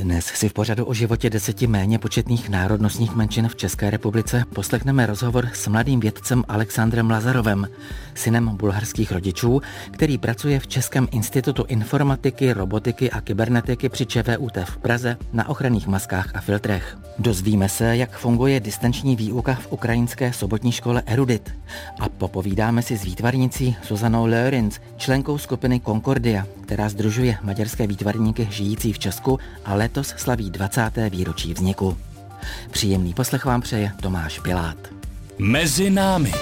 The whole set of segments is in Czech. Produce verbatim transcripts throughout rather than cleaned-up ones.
Dnes si v pořadu o životě deseti méně početných národnostních menšin v České republice poslechneme rozhovor s mladým vědcem Alexandrem Lazarovem, synem bulharských rodičů, který pracuje v Českém institutu informatiky, robotiky a kybernetiky při ČVUT v Praze na ochranných maskách a filtrech. Dozvíme se, jak funguje distanční výuka v ukrajinské sobotní škole Erudit a popovídáme si s výtvarnicí Zuzanou Lörinc, členkou skupiny Concordia, která sdružuje maďarské výtvarníky žijící v Česku a letos slaví dvacáté výročí vzniku. Příjemný poslech vám přeje Tomáš Pilát. Mezi námi.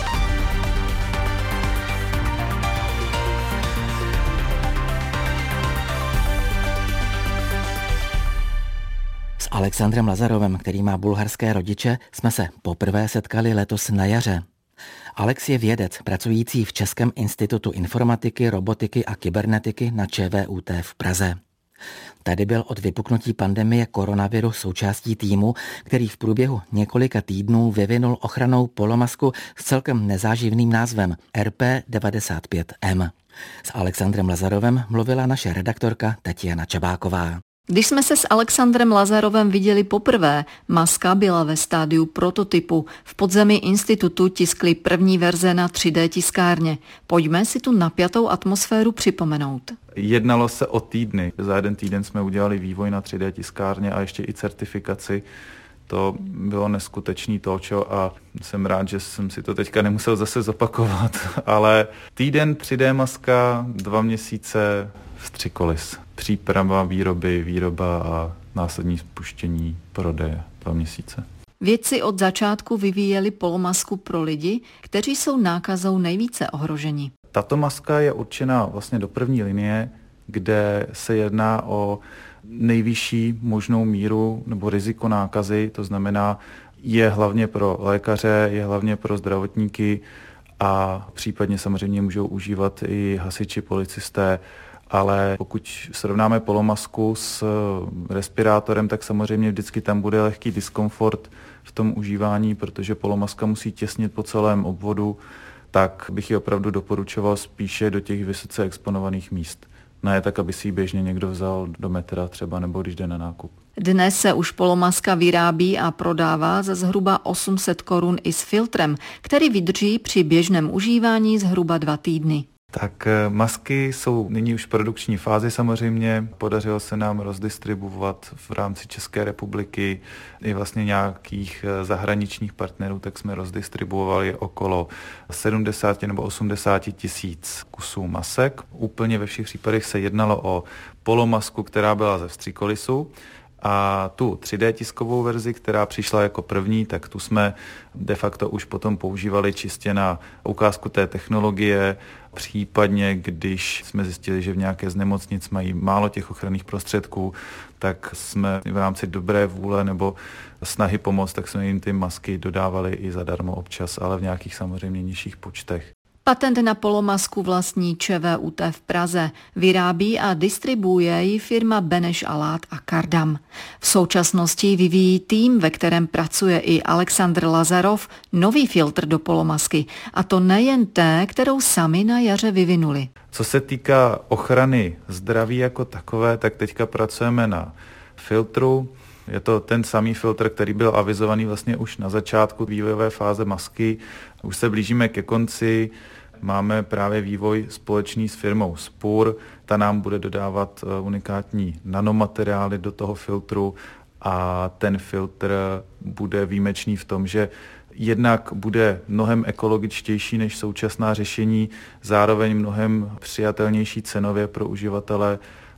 S Alexandrem Lazarovem, který má bulharské rodiče, jsme se poprvé setkali letos na jaře. Alex je vědec pracující v Českém institutu informatiky, robotiky a kybernetiky na ČVUT v Praze. Tady byl od vypuknutí pandemie koronaviru součástí týmu, který v průběhu několika týdnů vyvinul ochrannou polomasku s celkem nezáživným názvem R P devadesát pět M. S Alexandrem Lazarovem mluvila naše redaktorka Tatiana Čabáková. Když jsme se s Alexandrem Lazarovem viděli poprvé, maska byla ve stádiu prototypu. V podzemí institutu tiskli první verze na tři dé tiskárně. Pojďme si tu napjatou atmosféru připomenout. Jednalo se o týdny. Za jeden týden jsme udělali vývoj na tři dé tiskárně a ještě i certifikaci. To bylo neskutečný točo a jsem rád, že jsem si to teďka nemusel zase zopakovat. Ale týden tři dé maska, dva měsíce vstřikolis. Příprava výroby, výroba a následní spuštění prodeje dva měsíce. Vědci od začátku vyvíjeli polomasku pro lidi, kteří jsou nákazou nejvíce ohroženi. Tato maska je určena vlastně do první linie, kde se jedná o nejvyšší možnou míru nebo riziko nákazy, to znamená, je hlavně pro lékaře, je hlavně pro zdravotníky a případně samozřejmě můžou užívat i hasiči, policisté. Ale pokud srovnáme polomasku s respirátorem, tak samozřejmě vždycky tam bude lehký diskomfort v tom užívání, protože polomaska musí těsnit po celém obvodu, tak bych ji opravdu doporučoval spíše do těch vysoce exponovaných míst. Ne tak, aby si ji běžně někdo vzal do metra třeba, nebo když jde na nákup. Dnes se už polomaska vyrábí a prodává za zhruba osm set korun i s filtrem, který vydrží při běžném užívání zhruba dva týdny. Tak masky jsou nyní už v produkční fázi samozřejmě. Podařilo se nám rozdistribuovat v rámci České republiky i vlastně nějakých zahraničních partnerů, tak jsme rozdistribuovali okolo sedmdesát nebo osmdesát tisíc kusů masek. Úplně ve všech případech se jednalo o polomasku, která byla ze vstřikolisu. A tu tři dé tiskovou verzi, která přišla jako první, tak tu jsme de facto už potom používali čistě na ukázku té technologie, případně když jsme zjistili, že v nějaké z nemocnic mají málo těch ochranných prostředků, tak jsme v rámci dobré vůle nebo snahy pomoct, tak jsme jim ty masky dodávali i zadarmo občas, ale v nějakých samozřejmě nižších počtech. Patent na polomasku vlastní ČVUT v Praze. Vyrábí a distribuuje ji firma Beneš Alát a Kardam. V současnosti vyvíjí tým, ve kterém pracuje i Alexandr Lazarov, nový filtr do polomasky. A to nejen té, kterou sami na jaře vyvinuli. Co se týká ochrany zdraví jako takové, tak teďka pracujeme na filtru. Je to ten samý filtr, který byl avizovaný vlastně už na začátku vývojové fáze masky. Už se blížíme ke konci. Máme právě vývoj společný s firmou Spur. Ta nám bude dodávat unikátní nanomateriály do toho filtru a ten filtr bude výjimečný v tom, že jednak bude mnohem ekologičtější než současná řešení, zároveň mnohem přijatelnější cenově pro uživatele.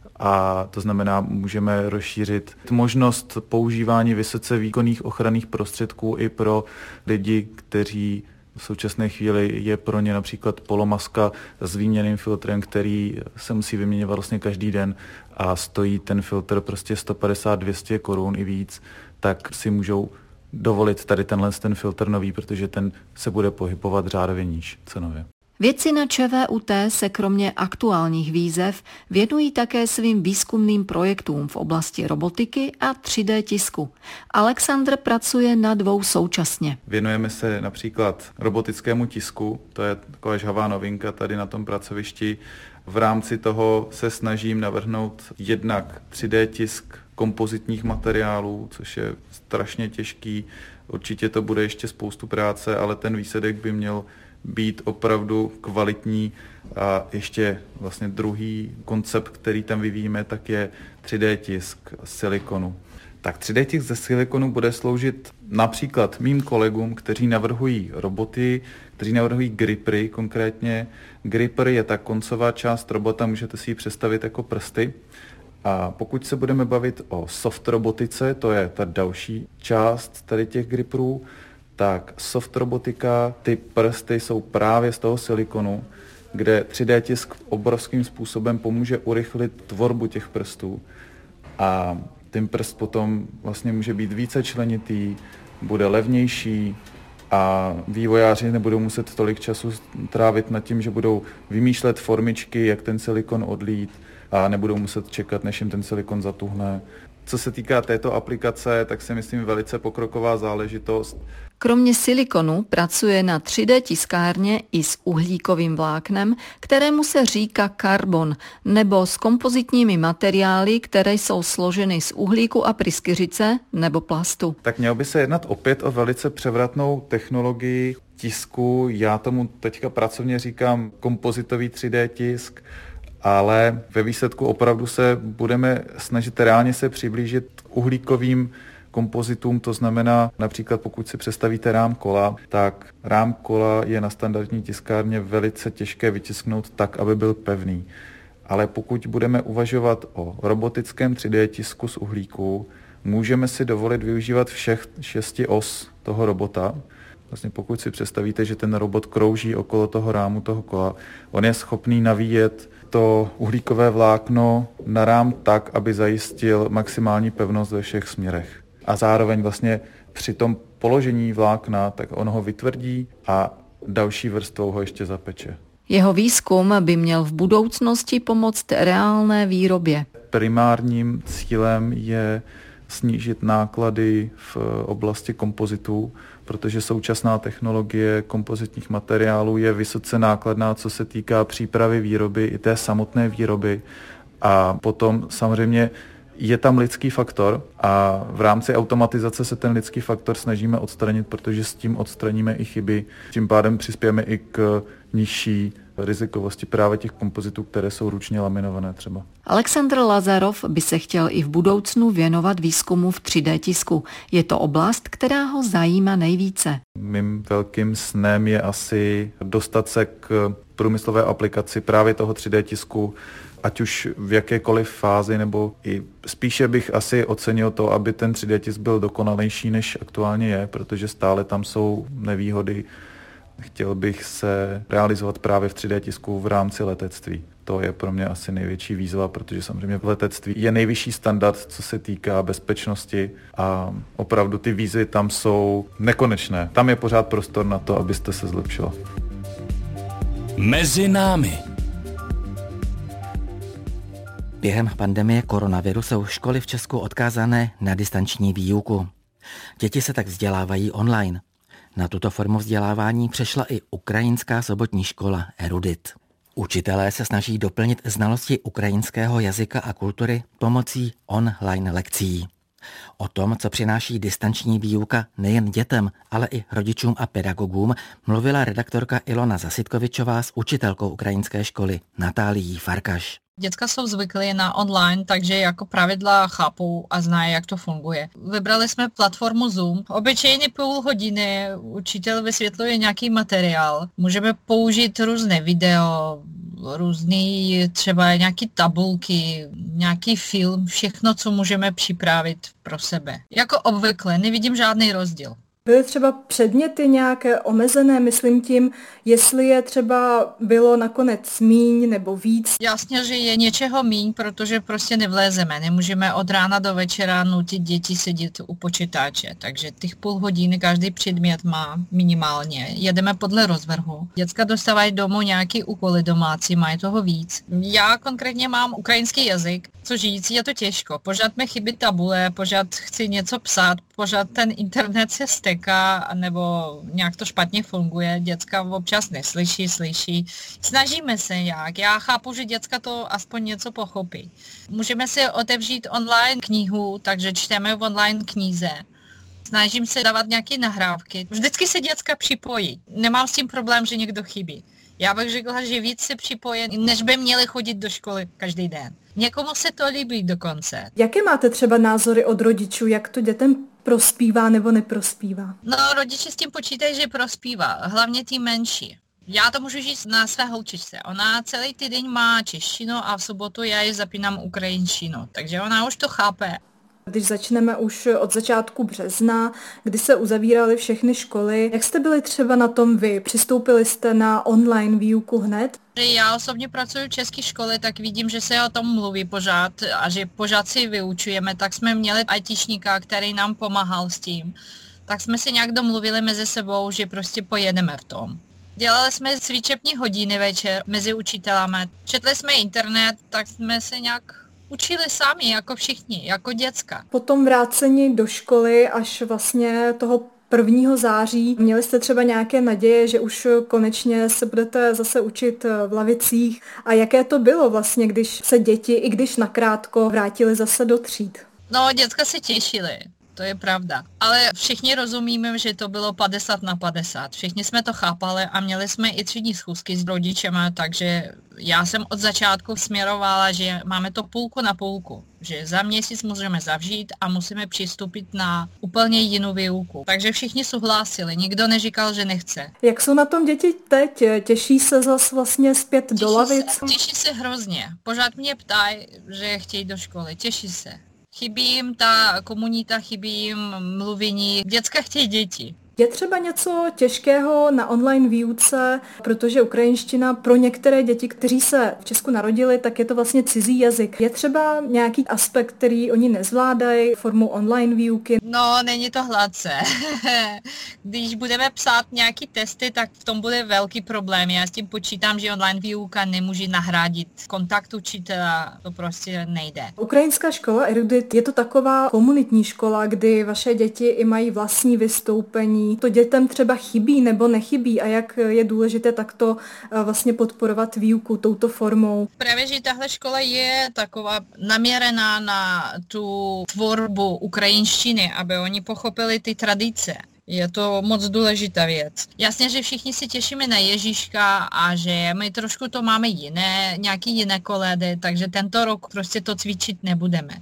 A to znamená, můžeme rozšířit možnost používání vysoce výkonných ochranných prostředků i pro lidi, kteří v současné chvíli je pro ně například polomaska s výměnným filtrem, který se musí vyměňovat vlastně každý den a stojí ten filtr prostě sto padesát až dvě stě korun i víc, tak si můžou dovolit tady tenhle ten filtr nový, protože ten se bude pohybovat řádově níž cenově. Vědci na ČVUT se kromě aktuálních výzev věnují také svým výzkumným projektům v oblasti robotiky a tři dé tisku. Alexandr pracuje na dvou současně. Věnujeme se například robotickému tisku, to je taková žhavá novinka tady na tom pracovišti, V rámci toho se snažím navrhnout jednak tři dé tisk kompozitních materiálů, což je strašně těžký. Určitě to bude ještě spoustu práce, ale ten výsledek by měl být opravdu kvalitní. A ještě vlastně druhý koncept, který tam vyvíjíme, tak je tři dé tisk silikonu. Tak tři dé tisk ze silikonu bude sloužit například mým kolegům, kteří navrhují roboty, kteří navrhují grippery konkrétně. Gripper je ta koncová část robota, můžete si ji představit jako prsty. A pokud se budeme bavit o soft robotice, to je ta další část tady těch gripperů, tak soft robotika, ty prsty jsou právě z toho silikonu, kde tři dé tisk obrovským způsobem pomůže urychlit tvorbu těch prstů. A ten prst potom vlastně může být více členitý, bude levnější a vývojáři nebudou muset tolik času trávit nad tím, že budou vymýšlet formičky, jak ten silikon odlít, a nebudou muset čekat, než jim ten silikon zatuhne. Co se týká této aplikace, tak si myslím velice pokroková záležitost. Kromě silikonu pracuje na tři dé tiskárně i s uhlíkovým vláknem, kterému se říká karbon, nebo s kompozitními materiály, které jsou složeny z uhlíku a pryskyřice nebo plastu. Tak mělo by se jednat opět o velice převratnou technologii tisku. Já tomu teďka pracovně říkám kompozitový tři dé tisk, ale ve výsledku opravdu se budeme snažit reálně se přiblížit uhlíkovým kompozitům, to znamená například pokud si představíte rám kola, tak rám kola je na standardní tiskárně velice těžké vytisknout tak, aby byl pevný. Ale pokud budeme uvažovat o robotickém tři dé tisku z uhlíku, můžeme si dovolit využívat všech šesti os toho robota. Vlastně pokud si představíte, že ten robot krouží okolo toho rámu toho kola, on je schopný navíjet to uhlíkové vlákno na rám tak, aby zajistil maximální pevnost ve všech směrech. A zároveň vlastně při tom položení vlákna, tak on ho vytvrdí a další vrstvou ho ještě zapeče. Jeho výzkum by měl v budoucnosti pomoct reálné výrobě. Primárním cílem je snížit náklady v oblasti kompozitů, protože současná technologie kompozitních materiálů je vysoce nákladná, co se týká přípravy výroby i té samotné výroby. A potom samozřejmě je tam lidský faktor a v rámci automatizace se ten lidský faktor snažíme odstranit, protože s tím odstraníme i chyby. Tím pádem přispějeme i k nižší rizikovosti právě těch kompozitů, které jsou ručně laminované třeba. Alexandr Lazarov by se chtěl i v budoucnu věnovat výzkumu v tři dé tisku. Je to oblast, která ho zajímá nejvíce. Mým velkým snem je asi dostat se k průmyslové aplikaci právě toho tři dé tisku, ať už v jakékoliv fázi, nebo i spíše bych asi ocenil to, aby ten tři dé tisk byl dokonalejší, než aktuálně je, protože stále tam jsou nevýhody. Chtěl bych se realizovat právě v tři dé tisku v rámci letectví. To je pro mě asi největší výzva, protože samozřejmě v letectví je nejvyšší standard, co se týká bezpečnosti a opravdu ty výzvy tam jsou nekonečné. Tam je pořád prostor na to, abyste se zlepšila. Mezi námi. Během pandemie koronaviru jsou školy v Česku odkázané na distanční výuku. Děti se tak vzdělávají online. Na tuto formu vzdělávání přešla i ukrajinská sobotní škola Erudit. Učitelé se snaží doplnit znalosti ukrajinského jazyka a kultury pomocí online lekcí. O tom, co přináší distanční výuka nejen dětem, ale i rodičům a pedagogům, mluvila redaktorka Ilona Zasitkovičová s učitelkou ukrajinské školy Natálií Farkaš. Děcka jsou zvyklí na online, takže jako pravidla chápou a znají, jak to funguje. Vybrali jsme platformu Zoom. Obyčejně půl hodiny učitel vysvětluje nějaký materiál. Můžeme použít různé video, různý třeba nějaký tabulky, nějaký film, všechno, co můžeme připravit pro sebe. Jako obvykle, nevidím žádný rozdíl. Byly třeba předměty nějaké omezené, myslím tím, jestli je třeba bylo nakonec míň nebo víc? Jasně, že je něčeho míň, protože prostě nevlézeme. Nemůžeme od rána do večera nutit děti sedět u počítače, takže těch půl hodiny každý předmět má minimálně. Jedeme podle rozvrhu. Děcka dostávají domů nějaký úkoly domácí, mají toho víc. Já konkrétně mám ukrajinský jazyk, Co říct, je to těžko. Pořád mi chybí tabule, pořád chci něco psát, pořád ten internet se steká, nebo nějak to špatně funguje, děcka občas neslyší, slyší. Snažíme se nějak, já chápu, že děcka to aspoň něco pochopí. Můžeme si otevřít online knihu, takže čteme v online knize. Snažím se dávat nějaké nahrávky. Vždycky se děcka připojí. Nemám s tím problém, že někdo chybí. Já bych řekla, že víc se připojí, než by měli chodit do školy každý den. Někomu se to líbí dokonce. Jaké máte třeba názory od rodičů, jak to dětem prospívá nebo neprospívá? No, rodiče s tím počítají, že prospívá, hlavně ty menší. Já to můžu říct na své holčičce. Ona celý týden má češtinu a v sobotu já ji zapínám ukrajinštinu, takže ona už to chápe. Když začneme už od začátku března, kdy se uzavíraly všechny školy, jak jste byli třeba na tom vy? Přistoupili jste na online výuku hned? Já osobně pracuji v české škole, tak vidím, že se o tom mluví pořád a že pořád si vyučujeme. Tak jsme měli ajtišníka, který nám pomáhal s tím. Tak jsme si nějak domluvili mezi sebou, že prostě pojedeme v tom. Dělali jsme cvičební hodiny večer mezi učitelami. Četli jsme internet, tak jsme se nějak učili sami, jako všichni, jako děcka. Po tom vrácení do školy až vlastně toho prvního září, měli jste třeba nějaké naděje, že už konečně se budete zase učit v lavicích? A jaké to bylo vlastně, když se děti, i když nakrátko, vrátili zase do tříd? No, děcka se těšili. To je pravda. Ale všichni rozumíme, že to bylo padesát na padesát. Všichni jsme to chápali a měli jsme i třídní schůzky s rodičema, takže já jsem od začátku směrovala, že máme to půlku na půlku. Že za měsíc můžeme zavřít a musíme přistoupit na úplně jinou výuku. Takže všichni souhlasili, nikdo neříkal, že nechce. Jak jsou na tom děti teď? Těší se zase vlastně zpět těší do lavic? Se, těší se hrozně. Pořád mě ptají, že chtějí do školy. Těší se. Chybí jim ta komunita, chybí jim mluvení. Děcka chtějí děti. Je třeba něco těžkého na online výuce, protože ukrajinština pro některé děti, kteří se v Česku narodili, tak je to vlastně cizí jazyk. Je třeba nějaký aspekt, který oni nezvládají formou online výuky? No, není to hladce. Když budeme psát nějaký testy, tak v tom bude velký problém. Já s tím počítám, že online výuka nemůže nahradit kontakt učitela, to prostě nejde. Ukrajinská škola Erudit je to taková komunitní škola, kdy vaše děti i mají vlastní vystoupení. To dětem třeba chybí nebo nechybí a jak je důležité takto vlastně podporovat výuku touto formou? Právě, že tahle škola je taková naměřená na tu tvorbu ukrajinštiny, aby oni pochopili ty tradice. Je to moc důležitá věc. Jasně, že všichni si těšíme na Ježíška a že my trošku to máme jiné, nějaký jiné kolédy, takže tento rok prostě to cvičit nebudeme.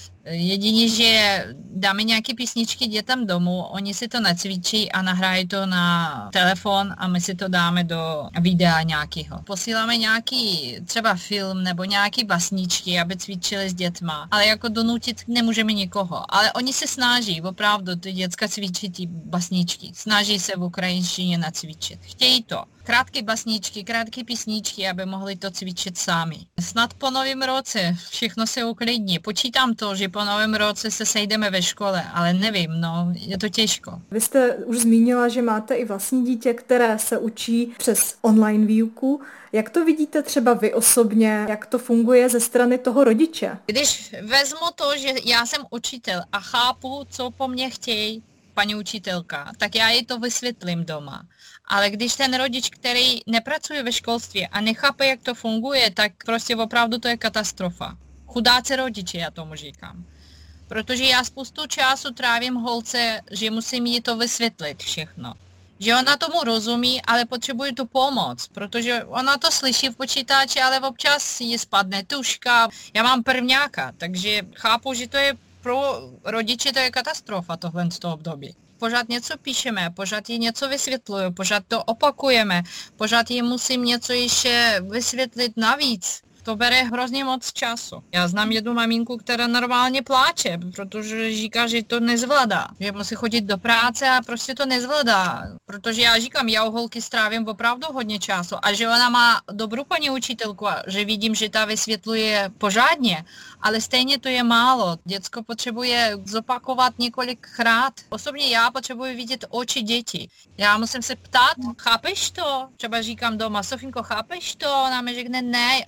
Jedině, že dáme nějaké písničky dětem domů, oni si to nacvičí a nahrají to na telefon a my si to dáme do videa nějakého. Posíláme nějaký třeba film nebo nějaký basničky, aby cvičili s dětma, ale jako donutit nemůžeme nikoho. Ale oni se snaží, opravdu, ty děcka cvičí ty basničky, snaží se v ukrajinštině nacvičit. Chtějí to. Krátké basničky, krátké písničky, aby mohli to cvičit sami. Snad po novém roce všechno se uklidní. Počítám to, že po novém roce se sejdeme ve škole, ale nevím, no, je to těžko. Vy jste už zmínila, že máte i vlastní dítě, které se učí přes online výuku. Jak to vidíte třeba vy osobně, jak to funguje ze strany toho rodiče? Když vezmu to, že já jsem učitel a chápu, co po mně chtějí paní učitelka, tak já jí to vysvětlím doma. Ale když ten rodič, který nepracuje ve školství a nechápe, jak to funguje, tak prostě opravdu to je katastrofa. Chudáci rodiče, já tomu říkám. Protože já spoustu času trávím holce, že musím jí to vysvětlit všechno. Že ona tomu rozumí, ale potřebuje tu pomoc, protože ona to slyší v počítači, ale občas jí spadne tuška. Já mám prvňáka, takže chápu, že to je pro rodiče to je katastrofa tohle z toho období. Pořád něco píšeme, pořád jí něco vysvětluju, pořád to opakujeme, pořád jí musím něco ještě vysvětlit navíc. To bere hrozně moc času. Já znám jednu maminku, která normálně pláče, protože říká, že to nezvládá. Že musí chodit do práce a prostě to nezvládá. Protože já říkám, já u holky strávím opravdu hodně času a že ona má dobrou paní učitelku a že vidím, že ta vysvětluje pořádně, ale stejně to je málo. Děcko potřebuje zopakovat několikrát. Osobně já potřebuji vidět oči dětí. Já musím se ptát, chápeš to? Třeba říkám doma, Sofinko, chápeš to? Ona mi řekne ne a vidím, že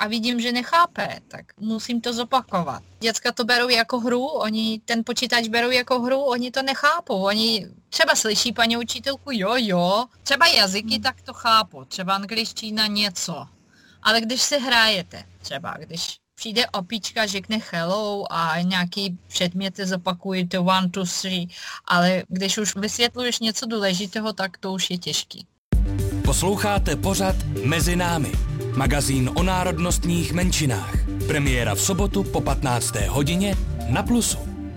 že nechápe, tak musím to zopakovat. Děcka to berou jako hru, oni ten počítač berou jako hru, oni to nechápou. Oni třeba slyší paní učitelku, jo, jo, třeba jazyky, tak to chápu, třeba angličtina něco. Ale když si hrajete, třeba když přijde opička, řekne hello a nějaký předměty zopakujete one, two, three, ale když už vysvětluješ něco důležitého, tak to už je těžký. Posloucháte pořad Mezi námi, magazín o národnostních menšinách. Premiéra v sobotu po patnácté hodině na Plusu.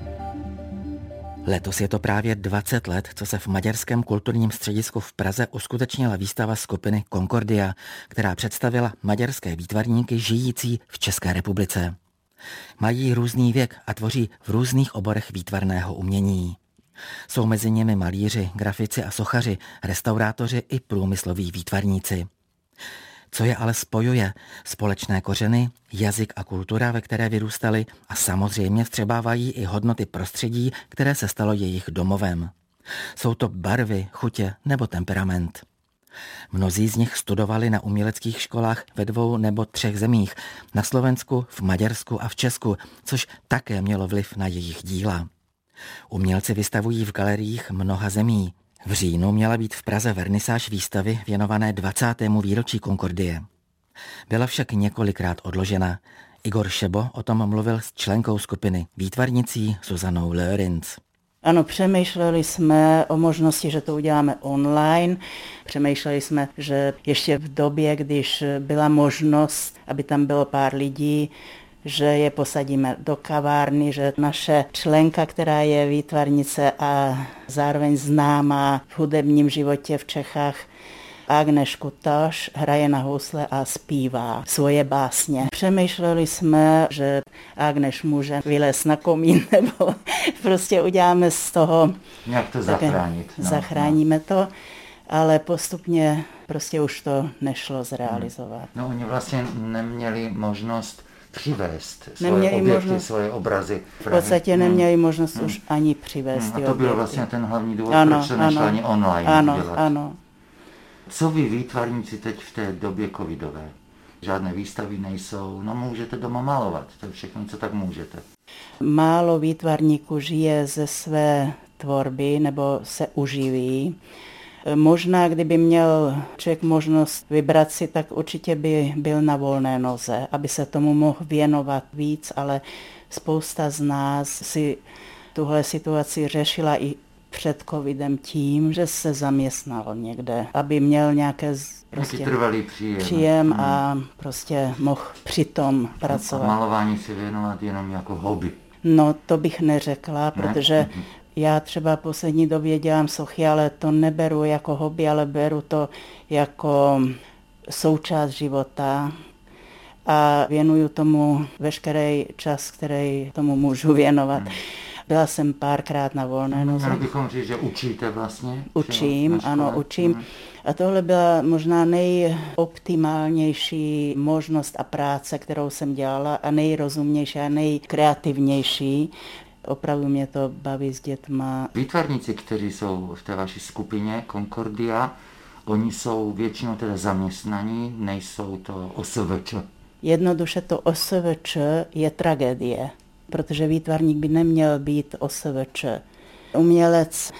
Letos je to právě dvacet let, co se v Maďarském kulturním středisku v Praze uskutečnila výstava skupiny Concordia, která představila maďarské výtvarníky žijící v České republice. Mají různý věk a tvoří v různých oborech výtvarného umění. Jsou mezi nimi malíři, grafici a sochaři, restaurátoři i průmysloví výtvarníci. Co je ale spojuje? Společné kořeny, jazyk a kultura, ve které vyrůstali, a samozřejmě vstřebávají i hodnoty prostředí, které se stalo jejich domovem. Jsou to barvy, chutě nebo temperament. Mnozí z nich studovali na uměleckých školách ve dvou nebo třech zemích, na Slovensku, v Maďarsku a v Česku, což také mělo vliv na jejich díla. Umělci vystavují v galeriích mnoha zemí. V říjnu měla být v Praze vernisáž výstavy věnované dvacátému výročí Concordie. Byla však několikrát odložena. Igor Šebo o tom mluvil s členkou skupiny, výtvarnicí Zuzanou Lörinc. Ano, přemýšleli jsme o možnosti, že to uděláme online. Přemýšleli jsme, že ještě v době, když byla možnost, aby tam bylo pár lidí, že je posadíme do kavárny, že naše členka, která je výtvarnice a zároveň známá v hudebním životě v Čechách, Agnes Kutaš, hraje na housle a zpívá svoje básně. Přemýšleli jsme, že Agnes může vylézt na komín, nebo prostě uděláme z toho... Jak to zachránit. No, zachráníme no. to, ale postupně prostě už to nešlo zrealizovat. No oni vlastně neměli možnost přivést svoje neměli objekty, možnost, svoje obrazy. V podstatě neměli hmm. možnost hmm. už ani přivést hmm. ty A to byl objekty. vlastně ten hlavní důvod, ano, proč se nešlo ani online ano, dělat. Ano. Co vy výtvarníci teď v té době covidové? Žádné výstavy nejsou, no můžete doma malovat, to je všechno, co tak můžete. Málo výtvarníků žije ze své tvorby nebo se uživí. Možná, kdyby měl člověk možnost vybrat si, tak určitě by byl na volné noze, aby se tomu mohl věnovat víc, ale spousta z nás si tuhle situaci řešila i před covidem tím, že se zaměstnal někde, aby měl nějaké prostě trvalý příjem, příjem a hmm. prostě mohl přitom pracovat. A malování si věnovat jenom jako hobby. No to bych neřekla, protože ne? Já třeba poslední době dělám sochy, ale to neberu jako hobby, ale beru to jako součást života a věnuju tomu veškerý čas, který tomu můžu věnovat. Hmm. Byla jsem párkrát na volné noze. Měli bychom říct, že učíte vlastně? Učím, ano, učím. Hmm. A tohle byla možná nejoptimálnější možnost a práce, kterou jsem dělala a nejrozumnější a nejkreativnější. Opravdu mě to baví s dětma. Výtvarníci, kteří jsou v té vaší skupině Concordia, oni jsou většinou teda zaměstnaní, nejsou to O S V Č. Jednoduše to O S V Č je tragédie, protože výtvarník by neměl být O S V Č. Umělec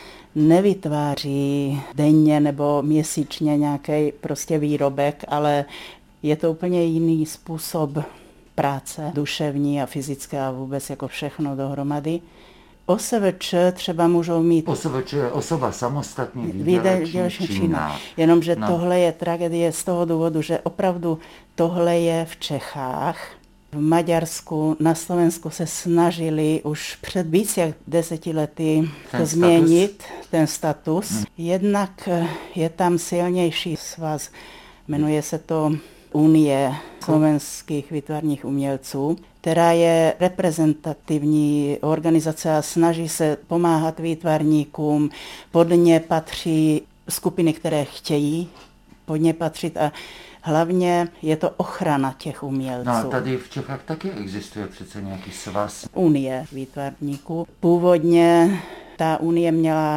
nevytváří denně nebo měsíčně nějaký prostě výrobek, ale je to úplně jiný způsob práce, duševní a fyzické a vůbec jako všechno dohromady. O S V Č třeba můžou mít... O S V Č je osoba samostatně výdělečně činná. Jenomže no. tohle je tragédie z toho důvodu, že opravdu tohle je v Čechách. V Maďarsku, na Slovensku se snažili už před víc jak deseti lety ten to změnit, status. ten status. Hmm. Jednak je tam silnější svaz, jmenuje se to Unie slovenských výtvarných umělců, která je reprezentativní organizace a snaží se pomáhat výtvarníkům. Pod ně patří skupiny, které chtějí pod ně patřit a hlavně je to ochrana těch umělců. No a tady v Čechách taky existuje přece nějaký svaz. Unie výtvarníků. Původně ta unie měla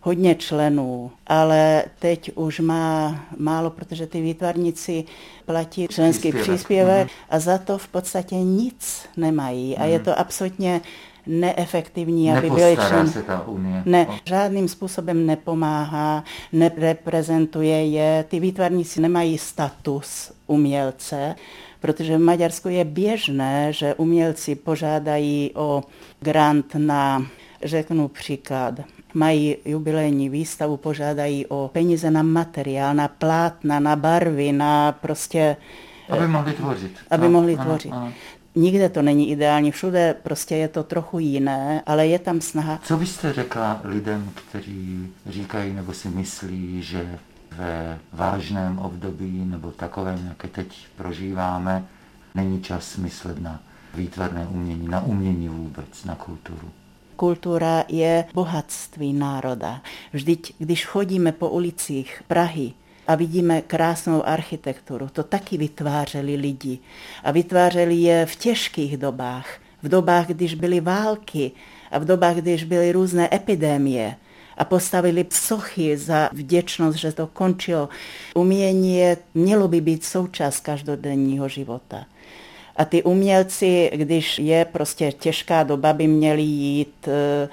hodně členů, ale teď už má málo, protože ty výtvarníci platí členský příspěvek, příspěvek a za to v podstatě nic nemají. A je to absolutně neefektivní, aby byly člen... se ta unie. Ne, žádným způsobem nepomáhá, nereprezentuje je. Ty výtvarníci nemají status umělce, protože v Maďarsku je běžné, že umělci požádají o grant na, řeknu příklad, mají jubilejní výstavu, požádají o peníze na materiál, na plátna, na barvy, na prostě... Aby mohli tvořit. Aby a, mohli a, tvořit. A. Nikde to není ideální, všude prostě je to trochu jiné, ale je tam snaha. Co byste řekla lidem, kteří říkají nebo si myslí, že ve vážném období nebo takovém, jaké teď prožíváme, není čas myslet na výtvarné umění, na umění vůbec, na kulturu? Kultura je bohatství národa. Vždyť, když chodíme po ulicích Prahy a vidíme krásnou architekturu, to taky vytvářeli lidi. A vytvářeli je v těžkých dobách, v dobách, když byly války a v dobách, když byly různé epidemie. A postavili sochy za vděčnost, že to končilo. Umění je, mělo by být součást každodenního života. A ty umělci, když je prostě těžká doba, by měli jít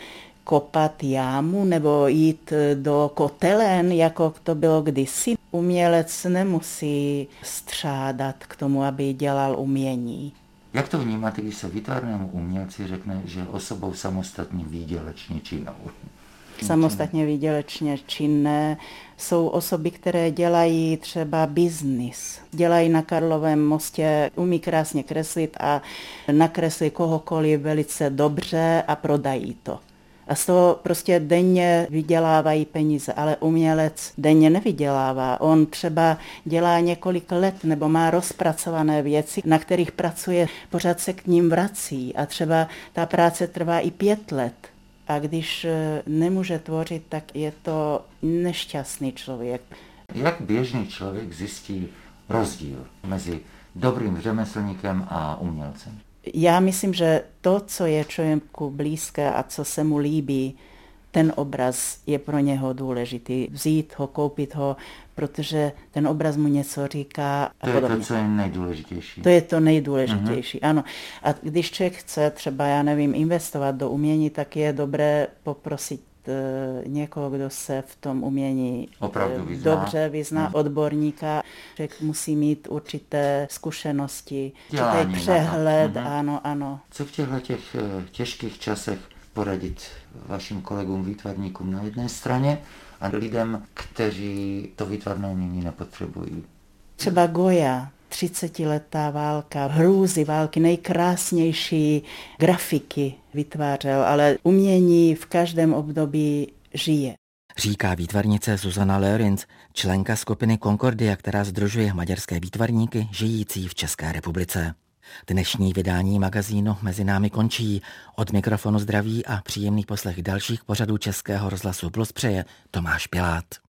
kopat jámu nebo jít do kotelen, jako to bylo kdysi. Umělec nemusí střádat k tomu, aby dělal umění. Jak to vnímáte, když se výtvarnému umělci řekne, že osobou samostatně výdělečně činnou? Samostatně výdělečně činné jsou osoby, které dělají třeba biznis. Dělají na Karlovém mostě, umí krásně kreslit a nakreslí kohokoliv velice dobře a prodají to. A z toho prostě denně vydělávají peníze, ale umělec denně nevydělává. On třeba dělá několik let nebo má rozpracované věci, na kterých pracuje, pořád se k ním vrací a třeba ta práce trvá i pět let. A když nemůže tvořit, tak je to nešťastný člověk. Jak běžný člověk zjistí rozdíl mezi dobrým řemeslníkem a umělcem? Já myslím, že to, co je člověku blízké a co se mu líbí, ten obraz je pro něho důležitý. Vzít ho, koupit ho, protože ten obraz mu něco říká. A to je podobně. To, co je nejdůležitější. To je to nejdůležitější, uh-huh. ano. A když člověk chce třeba, já nevím, investovat do umění, tak je dobré poprosit uh, někoho, kdo se v tom umění opravdu vyzná. dobře vyzná, uh-huh. odborníka. Člověk musí mít určité zkušenosti, určitý přehled, uh-huh. ano, ano. Co v těchto těch těžkých časech poradit vašim kolegům výtvarníkům na jedné straně a lidem, kteří to výtvarné umění nepotřebují? Třeba Goya, třicetiletá válka, hrůzy války, nejkrásnější grafiky vytvářel, ale umění v každém období žije. Říká výtvarnice Zuzana Lörinc, členka skupiny Concordia, která sdružuje maďarské výtvarníky žijící v České republice. Dnešní vydání magazínu Mezi námi končí. Od mikrofonu zdraví a příjemný poslech dalších pořadů Českého rozhlasu Plus přeje Tomáš Pilát.